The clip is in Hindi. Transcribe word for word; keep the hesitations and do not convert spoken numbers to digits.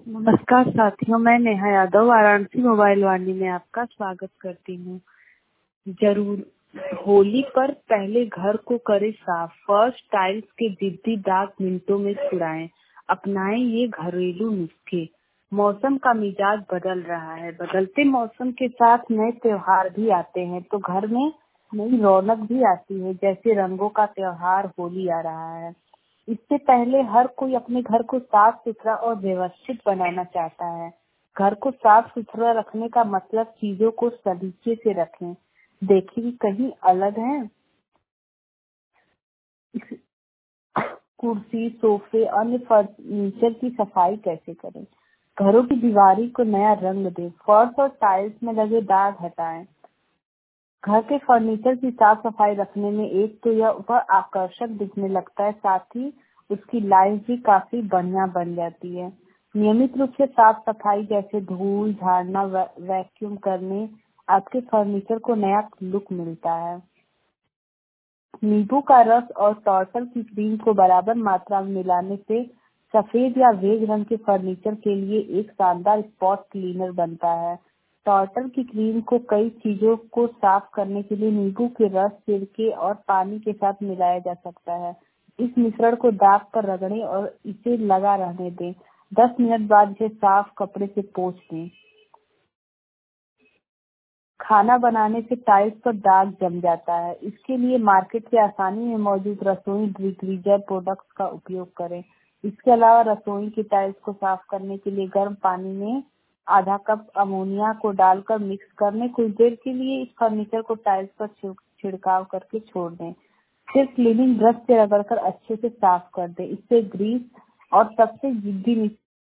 नमस्कार साथियों, मैं नेहा यादव वाराणसी मोबाइल वाणी में आपका स्वागत करती हूँ। जरूर होली पर पहले घर को करें साफ, फर्श टाइल्स के जिद्दी दाग मिनटों में छुड़ाएं, अपनाएं ये घरेलू नुस्खे। मौसम का मिजाज बदल रहा है, बदलते मौसम के साथ नए त्योहार भी आते हैं तो घर में नई रौनक भी आती है। जैसे रंगों का त्योहार होली आ रहा है। इससे पहले हर कोई अपने घर को साफ सुथरा और व्यवस्थित बनाना चाहता है। घर को साफ सुथरा रखने का मतलब चीजों को सलीके से रखें। देखिए कहीं अलग है। कुर्सी, सोफे, अन्य फर्नीचर की सफाई कैसे करें। घरों की दीवारी को नया रंग दें, फर्श और टाइल्स में लगे दाग हटाएं। घर के फर्नीचर की साफ सफाई रखने में एक तो यह वह आकर्षक दिखने लगता है, साथ ही उसकी लाइफ भी काफी बढ़िया बन जाती है। नियमित रूप से साफ सफाई जैसे धूल झाड़ना, वैक्यूम करने आपके फर्नीचर को नया लुक मिलता है। नींबू का रस और टॉर्टल की क्रीम को बराबर मात्रा में मिलाने से सफेद या बेज रंग के फर्नीचर के लिए एक शानदार स्पॉट क्लीनर बनता है। टॉर्टल की क्रीम को कई चीजों को साफ करने के लिए नींबू के रस, सिरके और पानी के साथ मिलाया जा सकता है। इस मिश्रण को दाग पर रगड़ें और इसे लगा रहने दें। दस मिनट बाद इसे साफ कपड़े से पोंछ दें। खाना बनाने से टाइल्स पर दाग जम जाता है, इसके लिए मार्केट के आसानी में मौजूद रसोई डिग्रीजर प्रोडक्ट्स का उपयोग करें। इसके अलावा रसोई की टाइल्स को साफ करने के लिए गर्म पानी में आधा कप अमोनिया को डालकर मिक्स करने कुछ देर के लिए इस फर्नीचर को टाइल्स पर छिड़काव करके छोड़ दें। फिर क्लीनिंग ब्रश से रगड़कर अच्छे से साफ कर दें। इससे ग्रीस और सबसे जिद्दी